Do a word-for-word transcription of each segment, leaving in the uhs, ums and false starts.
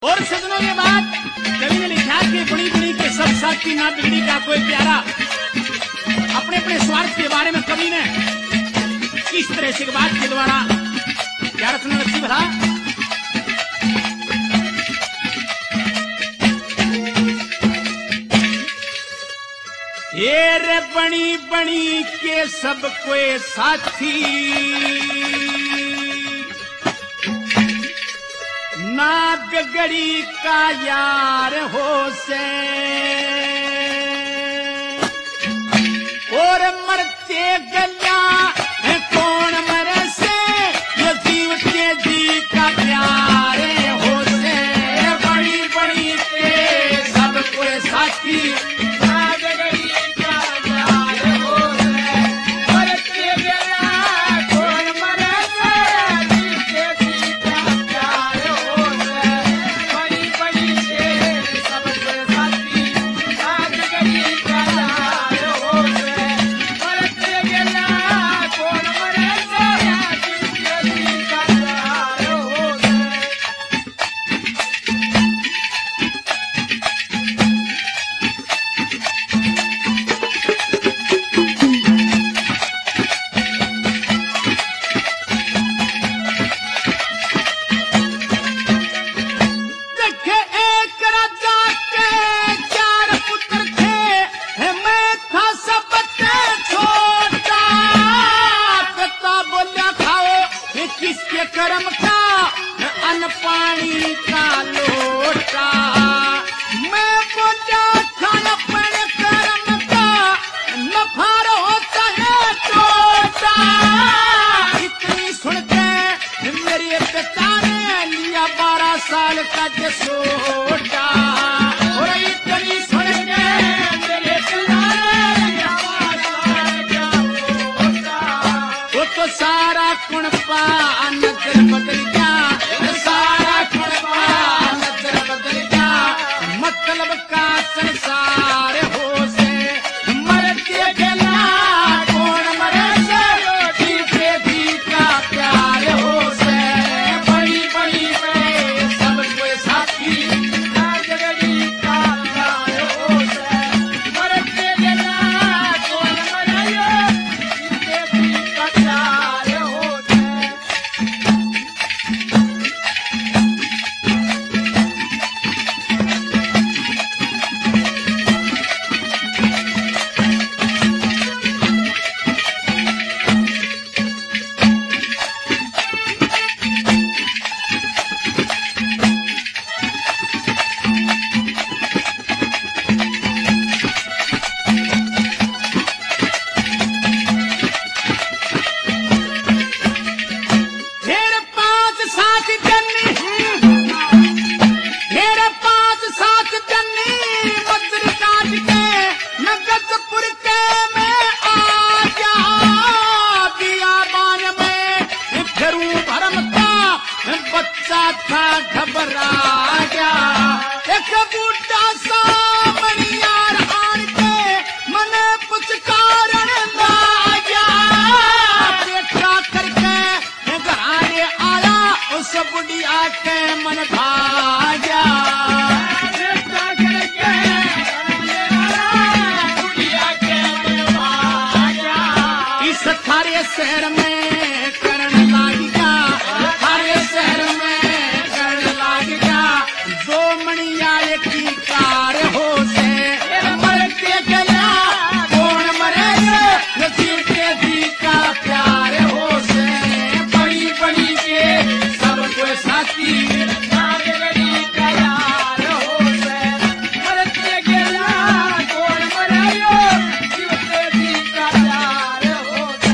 और सदनों के बाद कवि ने लिखा कि बड़ी बड़ी के सब साथी ना बिगड़ी का कोई प्यारा। अपने अपने स्वार्थ के बारे में कवि ने किस तरह से बात के द्वारा क्या रचना रची भला। ये रे बनी बनी के सब कोई साथी ना बिगड़ी का यार हो से और मरते गया है कौन मरे से ये जीव के जी का प्यार हो से बड़ी बड़ी के सब कोई साथी कर्म का अन्न पानी का लोटा मैं बोला खान अपने कर्म का नफार होता है छोटा। इतनी सुनते मेरे पिता ने लिया बारह साल का जसोटा और इतनी सुनते मेरे पिता ने लिया बारह साल का जसोटा। वो तो सारा कुणपा नजर बदल गया सारा कुणपा नजर बदल गया मतलब का संसार हो से मरते गया कौन मरे से जीते जी का प्यार हो से बड़ी बड़ी में सब कोई साथी जगड़ी का प्यार हो से मरते गया कौन मरे जीते जी का प्यार हो से। था घबरा गया एक बूढ़ा सा मनियार आन के मने पुचकारण ला गया देखा करके घराने आया उस बुढ़िया के मन भाग्या देखा करके बुढ़िया के मन भाग्या इस थारे शहर में करण लाग गया थारे शहर में दो मणिया की कार हो से मरते गया कौन मरे से जीते जी का प्यार हो से बड़ी बड़ी के सब कोई साथी जगड़ी का यार हो से मरते गया कौन मरे जीते जी का प्यार हो से।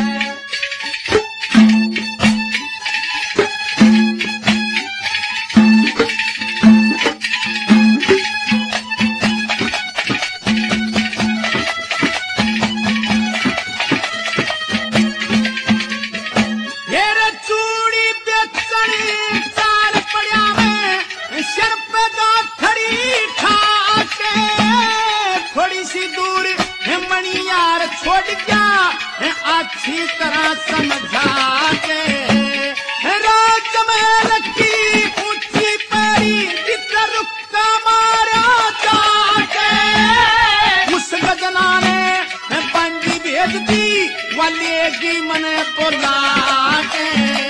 छोड़ गया अच्छी तरह समझा के राज महल की ऊंची पैरी जितना रुक्का मारा जाके उस गजना ने पंजी भेज दी वालेगी मने बोला के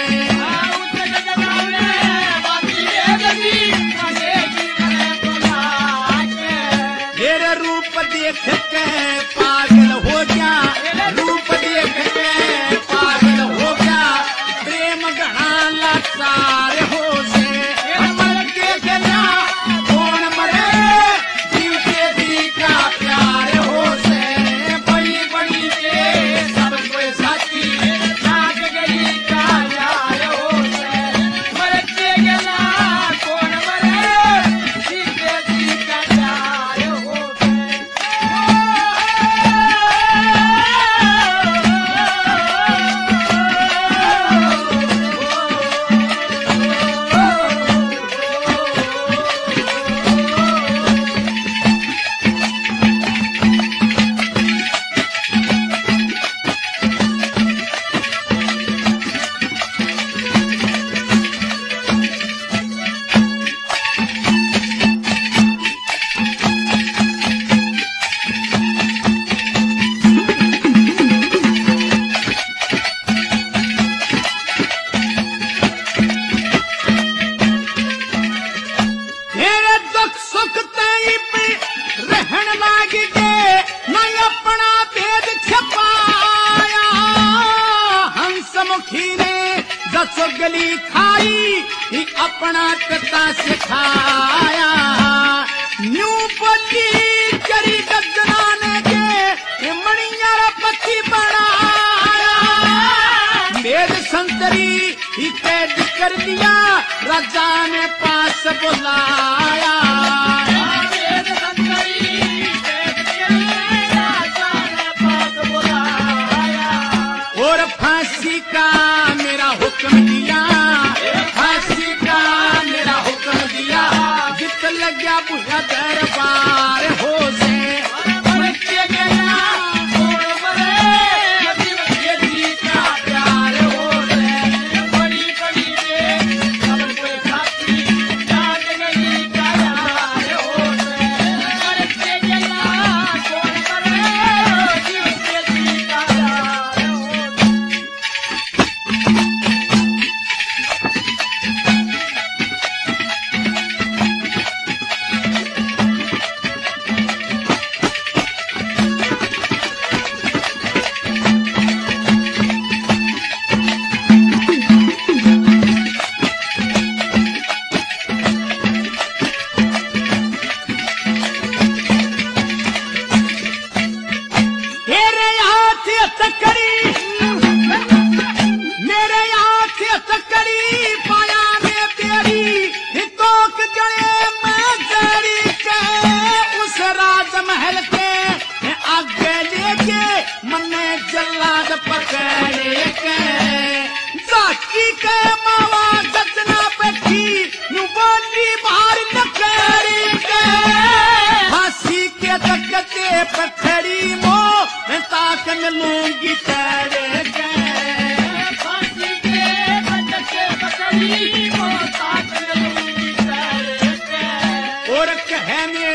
तेरे रूप देख के पागल हो गया रूप देख के पागल हो गया प्रेम घना लाचार हो से मर के गया कौन मरे जीवते जी का प्यार हो से बड़ी बड़ी के सब कोई साथी जाग गई का यार हो से मर के गया कौन मरे जीवते जी का प्यार हो से तेरे दुख सुख तई पे रहन लाग गए न अपना भेद छपाया हंसमुखी ने दसो गली खाई ही अपना पिता सिखाया न्यू बोली चरी गजना ने के मणियारा पति बनाया वेद संतरी ही कैद कर दिया राजा ने पास बुलाया वेद संतरी कैद कर दिया राजा ने पास बुलाया और फांसी का मेरा हुक्म दिया फांसी का मेरा हुक्म दिया जित लग गया बुझा दरबार हो से मर के गया कौन मरे जीव जी का प्यार हो से बड़ी बड़ी के सब कोई साथी जाग गई का यार हो से मर के गया कौन मरे जीव जी का प्यार हो से तेरे हाथ तकड़ी मेरे हाथ तकड़ी पाया में तेरी हितोक जड़े मैं जड़ी के उस राजमहल के आगे लेके मन्ने जल्लाद पकड़े के जाकी के मावा गजना बैठी नु बोली बाहर नकड़ी के फांसी के तकते पखड़ी मो ताकन लूंगी तेरे के फांसी के तकते पखड़ी मो ताकन लूंगी तेरे के और कहे